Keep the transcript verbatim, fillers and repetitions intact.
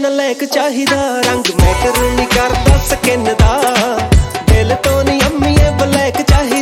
ਨਲਾਇਕ ਚਾਹੀਦਾ, ਰੰਗ ਮੈਟਰ ਨਹੀਂ ਕਰਦਾ ਸਕਿਨ ਦਾ, ਦਿਲ ਤੋਂ ਨਹੀਂ ਅੰਮੀਏ ਬਲੈਕ ਚਾਹੀਦਾ।